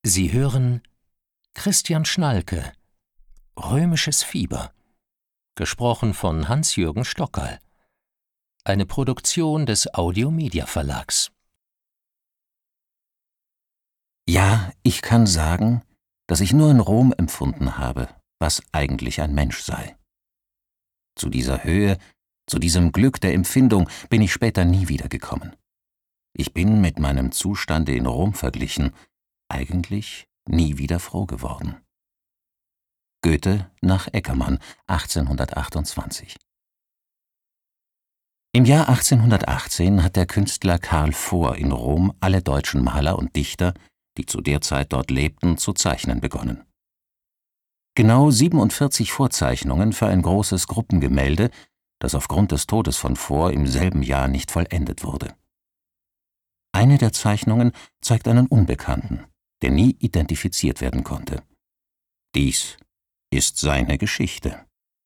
Sie hören Christian Schnalke, Römisches Fieber, gesprochen von Hans-Jürgen Stockerl. Eine Produktion des Audio-Media Verlags. Ja, ich kann sagen, dass ich nur in Rom empfunden habe, was eigentlich ein Mensch sei. Zu dieser Höhe, zu diesem Glück der Empfindung bin ich später nie wiedergekommen. Ich bin mit meinem Zustande in Rom verglichen, eigentlich nie wieder froh geworden. Goethe nach Eckermann, 1828. Im Jahr 1818 hat der Künstler Karl Fohr in Rom alle deutschen Maler und Dichter, die zu der Zeit dort lebten, zu zeichnen begonnen. Genau 47 Vorzeichnungen für ein großes Gruppengemälde, das aufgrund des Todes von Fohr im selben Jahr nicht vollendet wurde. Eine der Zeichnungen zeigt einen Unbekannten, der nie identifiziert werden konnte. Dies ist seine Geschichte.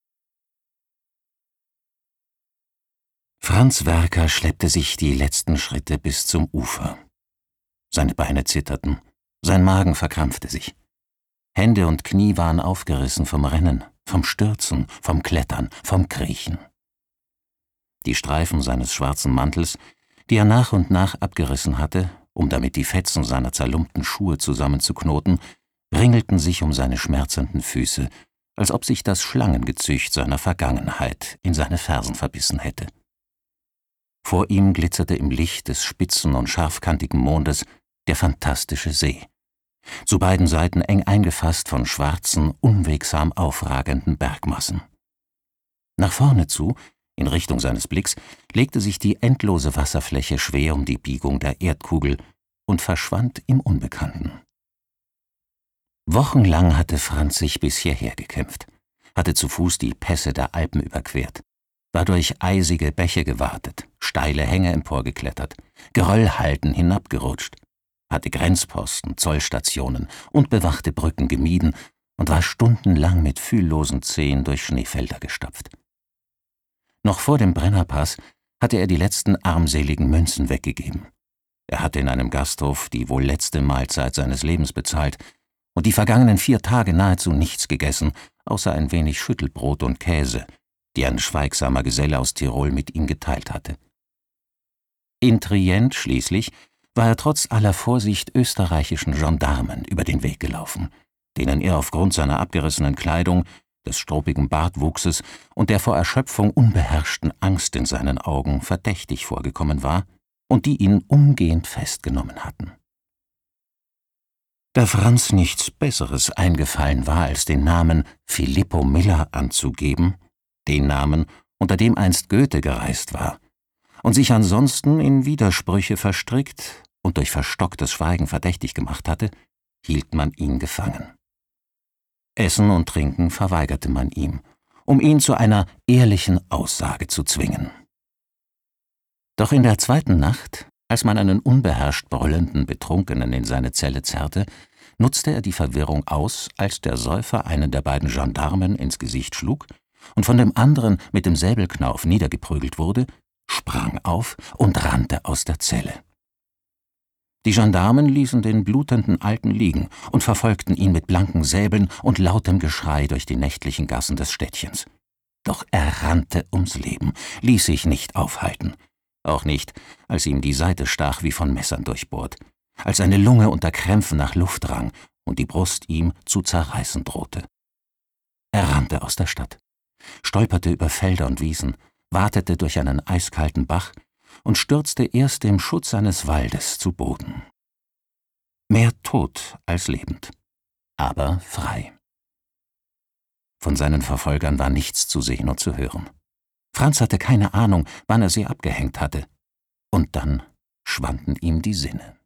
Franz Werker schleppte sich die letzten Schritte bis zum Ufer. Seine Beine zitterten, sein Magen verkrampfte sich. Hände und Knie waren aufgerissen vom Rennen, vom Stürzen, vom Klettern, vom Kriechen. Die Streifen seines schwarzen Mantels, die er nach und nach abgerissen hatte, um damit die Fetzen seiner zerlumpten Schuhe zusammenzuknoten, ringelten sich um seine schmerzenden Füße, als ob sich das Schlangengezücht seiner Vergangenheit in seine Fersen verbissen hätte. Vor ihm glitzerte im Licht des spitzen und scharfkantigen Mondes der fantastische See, zu beiden Seiten eng eingefasst von schwarzen, unwegsam aufragenden Bergmassen. Nach vorne zu, in Richtung seines Blicks, legte sich die endlose Wasserfläche schwer um die Biegung der Erdkugel und verschwand im Unbekannten. Wochenlang hatte Franz sich bis hierher gekämpft, hatte zu Fuß die Pässe der Alpen überquert, war durch eisige Bäche gewatet, steile Hänge emporgeklettert, Geröllhalden hinabgerutscht, hatte Grenzposten, Zollstationen und bewachte Brücken gemieden und war stundenlang mit fühllosen Zehen durch Schneefelder gestapft. Noch vor dem Brennerpass hatte er die letzten armseligen Münzen weggegeben. Er hatte in einem Gasthof die wohl letzte Mahlzeit seines Lebens bezahlt und die vergangenen 4 Tage nahezu nichts gegessen, außer ein wenig Schüttelbrot und Käse, die ein schweigsamer Geselle aus Tirol mit ihm geteilt hatte. In Trient schließlich war er trotz aller Vorsicht österreichischen Gendarmen über den Weg gelaufen, denen er aufgrund seiner abgerissenen Kleidung, des struppigen Bartwuchses und der vor Erschöpfung unbeherrschten Angst in seinen Augen verdächtig vorgekommen war und die ihn umgehend festgenommen hatten. Da Franz nichts Besseres eingefallen war, als den Namen Filippo Miller anzugeben, den Namen, unter dem einst Goethe gereist war, und sich ansonsten in Widersprüche verstrickt und durch verstocktes Schweigen verdächtig gemacht hatte, hielt man ihn gefangen. Essen und Trinken verweigerte man ihm, um ihn zu einer ehrlichen Aussage zu zwingen. Doch in der zweiten Nacht, als man einen unbeherrscht brüllenden Betrunkenen in seine Zelle zerrte, nutzte er die Verwirrung aus, als der Säufer einen der beiden Gendarmen ins Gesicht schlug und von dem anderen mit dem Säbelknauf niedergeprügelt wurde, sprang auf und rannte aus der Zelle. Die Gendarmen ließen den blutenden Alten liegen und verfolgten ihn mit blanken Säbeln und lautem Geschrei durch die nächtlichen Gassen des Städtchens. Doch er rannte ums Leben, ließ sich nicht aufhalten. Auch nicht, als ihm die Seite stach wie von Messern durchbohrt, als seine Lunge unter Krämpfen nach Luft rang und die Brust ihm zu zerreißen drohte. Er rannte aus der Stadt, stolperte über Felder und Wiesen, watete durch einen eiskalten Bach und stürzte erst im Schutz eines Waldes zu Boden. Mehr tot als lebend, aber frei. Von seinen Verfolgern war nichts zu sehen und zu hören. Franz hatte keine Ahnung, wann er sie abgehängt hatte, und dann schwanden ihm die Sinne.